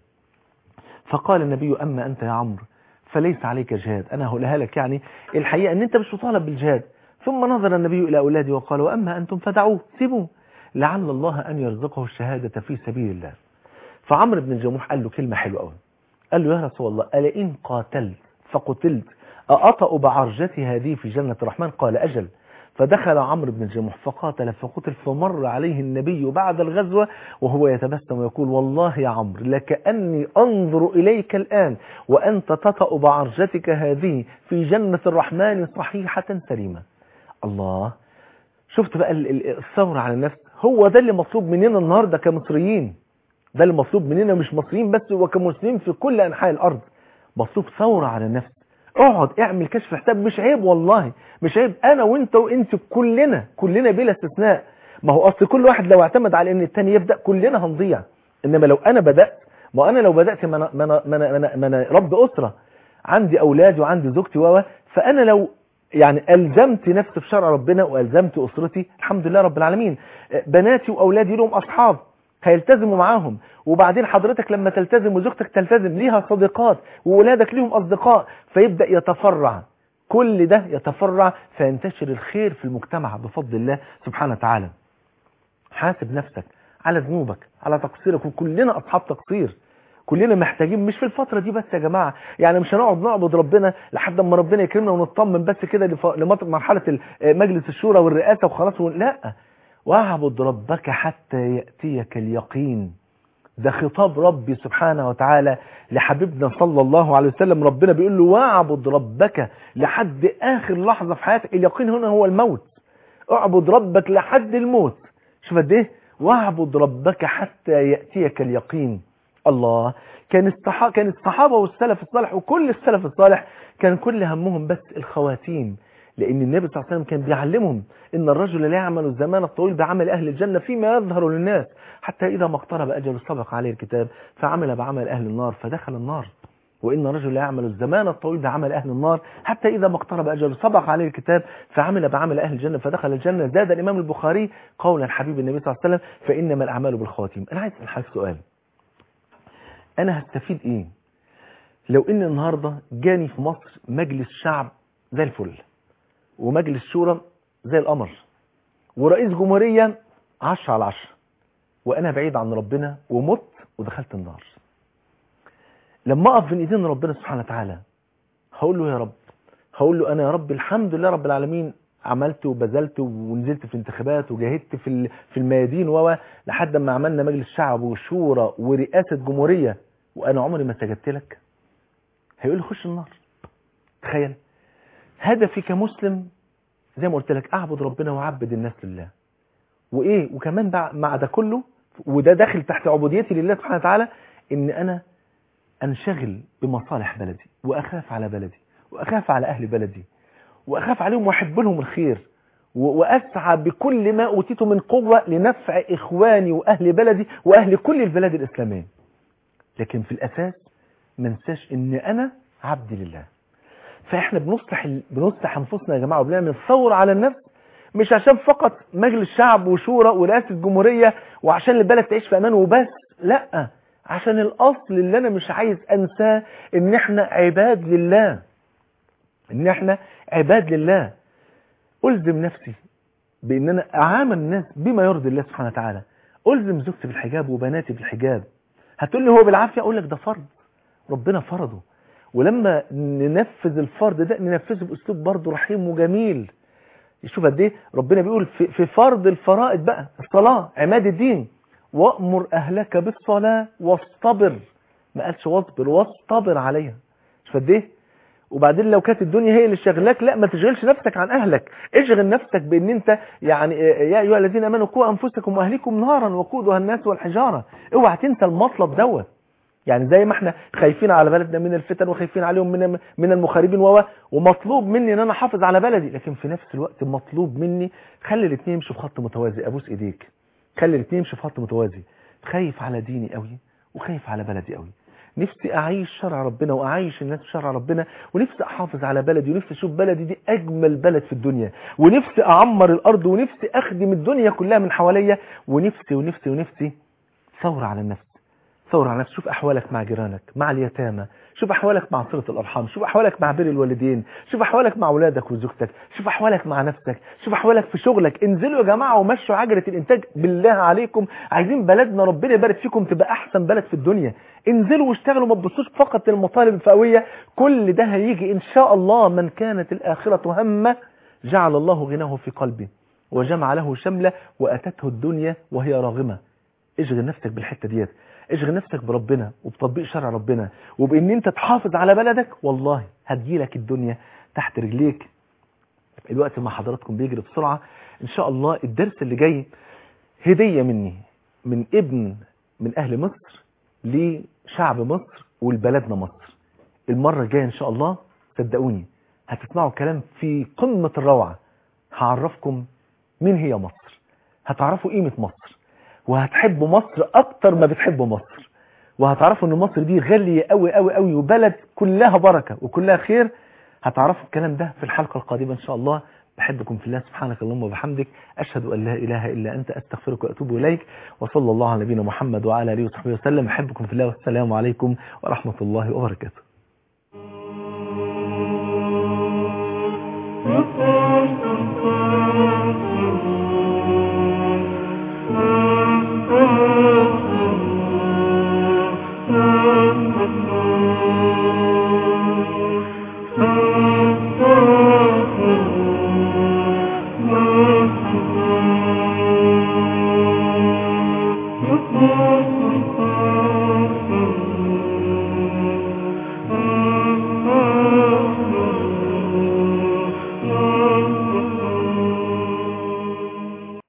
فقال النبي أما أنت يا عمرو فليس عليك جهاد، أنا هقولها لك يعني الحقيقة أن أنت مش مطالب بالجهاد. ثم نظر النبي إلى أولاده وقال وأما أنتم فدعوه، سيبوه لعل الله أن يرزقه الشهادة في سبيل الله. فعمرو بن الجموح قال له كلمة حلوة قوي، قال له يا رسول الله ألا إن قاتلت فقتلت أأطأ بعرجتي هذه في جنة الرحمن؟ قال أجل. فدخل عمرو بن الجموح فقاتل فقتل، فمر عليه النبي بعد الغزوة وهو يتبسم ويقول والله يا عمرو لكأني أنظر إليك الآن وأنت تطأ بعرجتك هذه في جنة الرحمن صحيحة سليمة. الله، شفت بقى الثورة على النفس؟ هو ده اللي مطلوب مننا النهاردة كمصريين، ده اللي مطلوب مننا مش مصريين بس وكمسلمين في كل أنحاء الأرض، مطلوب ثورة على النفس. اقعد اعمل كشف حساب، مش عيب والله، مش عيب، انا وانت وانت كلنا بلا استثناء. ما هو اصل كل واحد لو اعتمد على ان التاني يبدأ كلنا هنضيع. انما لو انا بدأت، ما انا لو بدأت ما انا رب اسرة، عندي اولادي وعندي زوجتي فانا لو يعني ألزمت نفسي في شرع ربنا وألزمت أسرتي الحمد لله رب العالمين، بناتي وأولادي لهم أصحاب هيلتزموا معاهم، وبعدين حضرتك لما تلتزم وزوجتك تلتزم ليها صديقات وولادك ليهم أصدقاء، فيبدأ يتفرع كل ده، يتفرع فينتشر الخير في المجتمع بفضل الله سبحانه وتعالى. حاسب نفسك على ذنوبك على تقصيرك، وكلنا أصحاب تقصير، كلنا محتاجين، مش في الفترة دي بس يا جماعة، يعني مش هنقعد نعبد ربنا لحد ما ربنا يكرمنا ونطمن بس كده لمرحلة مجلس الشورى والرئاسة وخلاص، لا، واعبد ربك حتى يأتيك اليقين. ده خطاب ربي سبحانه وتعالى لحبيبنا صلى الله عليه وسلم، ربنا بيقول له واعبد ربك لحد آخر لحظة في حياتك. اليقين هنا هو الموت، اعبد ربك لحد الموت. شوف قد ايه، واعبد ربك حتى يأتيك اليقين. الله، كان الصحابة والسلف الصالح وكل السلف الصالح كان كل همهم بس الخواتيم، لأن النبي صلى الله عليه وسلم كان بيعلمهم إن الرجل لا يعمل الزمان الطويل بعمل أهل الجنة فيما يظهر للناس، حتى إذا ما اقترب أجل سبق عليه الكتاب فعمل بعمل أهل النار فدخل النار. وإن الرجل لا يعمل الزمان الطويل بعمل أهل النار حتى إذا ما اقترب أجل سبق عليه الكتاب فعمل بعمل أهل الجنة فدخل الجنة. زاد الإمام البخاري قولا حبيب النبي صلى الله عليه وسلم فإنما الأعمال بالخواتيم. أنا عايز أسأل حضرتك سؤال، أنا هستفيد إيه لو إن النهاردة جاني في مصر مجلس شعب زي الفل، ومجلس شورى زي القمر، ورئيس جمهورية 10/10، وأنا بعيد عن ربنا ومت ودخلت النار؟ لما أقف بين إيدين ربنا سبحانه وتعالى هقول له يا رب، هقول له أنا يا رب الحمد لله رب العالمين عملت وبذلت ونزلت في انتخابات وجاهدت في الميادين لحد ما عملنا مجلس شعب وشورى ورئاسة جمهورية وأنا عمري ما سجدت لك. هيقول لي خش النار. تخيل، هدفي كمسلم زي ما قلت لك أعبد ربنا وأعبد الناس لله، وإيه وكمان مع ده كله، وده داخل تحت عبوديتي لله سبحانه وتعالى، إن أنا أنشغل بمصالح بلدي وأخاف على بلدي وأخاف على أهل بلدي وأخاف عليهم وأحب لهم الخير، وأسعى بكل ما أوتيته من قوة لنفع إخواني وأهل بلدي وأهل كل البلاد الإسلامية. لكن في الأساس ما ننساش إن أنا عبد لله. فإحنا بنصلح أنفسنا يا جماعة وبنعمل ثورة على النفس، مش عشان فقط مجلس شعب وشورى ورئاسة جمهورية وعشان البلد تعيش في أمان وبس، لا، عشان الأصل اللي أنا مش عايز أنساه، إن إحنا عباد لله، إن إحنا عباد لله. ألزم نفسي بإن أنا أعامل الناس بما يرضي الله سبحانه وتعالى، ألزم زوجتي بالحجاب وبناتي بالحجاب. هتقول لي هو بالعافية، أقول لك ده فرض ربنا فرضه، ولما ننفذ الفرض ده ننفذه بأسلوب برضه رحيم وجميل. شوف قد ايه ربنا بيقول في فرض الفرائض بقى، الصلاة عماد الدين، وأمر أهلك بالصلاة واصطبر، ما قالش واصبر، واصطبر عليها. شوف قد ايه. وبعدين لو كانت الدنيا هي اللي شغلك، لا، ما تشغلش نفسك عن أهلك، اشغل نفسك بأن انت يعني يا أيها الذين آمنوا قوا أنفسكم وأهليكم نارا وقودها الناس والحجارة. اوعى تنسى المطلب دوت. يعني زي ما احنا خايفين على بلدنا من الفتن وخايفين عليهم من المخربين ومطلوب مني ان انا احافظ على بلدي، لكن في نفس الوقت مطلوب مني خلي الاثنين يمشوا في خط متوازي. ابوس ايديك، خلي الاثنين يمشوا في خط متوازي. خايف على ديني قوي وخايف على بلدي قوي. نفسي أعيش شرع ربنا وأعيش الناس بشرع ربنا، ونفسي أحافظ على بلدي، ونفسي أشوف بلدي دي أجمل بلد في الدنيا، ونفسي أعمر الأرض، ونفسي أخدم الدنيا كلها من حواليا، ونفسي ثورة على النفس، ثورة على النفس. شوف أحوالك مع جيرانك، مع اليتامى، شوف أحوالك مع صلة الأرحام، شوف أحوالك مع بر الوالدين، شوف أحوالك مع أولادك وزوجتك، شوف أحوالك مع نفسك، شوف أحوالك في شغلك. انزلوا يا جماعة ومشوا عجلة الإنتاج بالله عليكم، عايزين بلدنا ربنا يبارك فيكم تبقى أحسن بلد في الدنيا. انزلوا واشتغلوا، ما تبصوش فقط للمطالب الفئوية، كل ده هيجي إن شاء الله. من كانت الآخرة همه جعل الله غناه في قلبه وجمع له شمله وأتته الدنيا وهي راغمة. اشغل نفسك بالحتة ديت، اشغل نفسك بربنا وبتطبيق شرع ربنا، وبان انت تحافظ على بلدك، والله هتجيلك الدنيا تحت رجليك. الوقت مع حضراتكم بيجري بسرعة. ان شاء الله الدرس اللي جاي هدية مني، من ابن من اهل مصر لشعب مصر ولبلدنا مصر. المرة الجاية ان شاء الله صدقوني هتسمعوا كلام في قمة الروعة. هعرفكم مين هي مصر، هتعرفوا قيمة مصر، وهتحبوا مصر اكتر ما بتحبوا مصر، وهتعرفوا ان مصر دي غالية قوي قوي قوي، وبلد كلها بركة وكلها خير. هتعرفوا الكلام ده في الحلقة القادمة ان شاء الله. بحبكم في الله، سبحانك اللهم وبحمدك، اشهد ان لا اله الا انت، استغفرك واتوب اليك، وصلى الله على نبينا محمد وعلى اله وصحبه وسلم. بحبكم في الله، والسلام عليكم ورحمة الله وبركاته.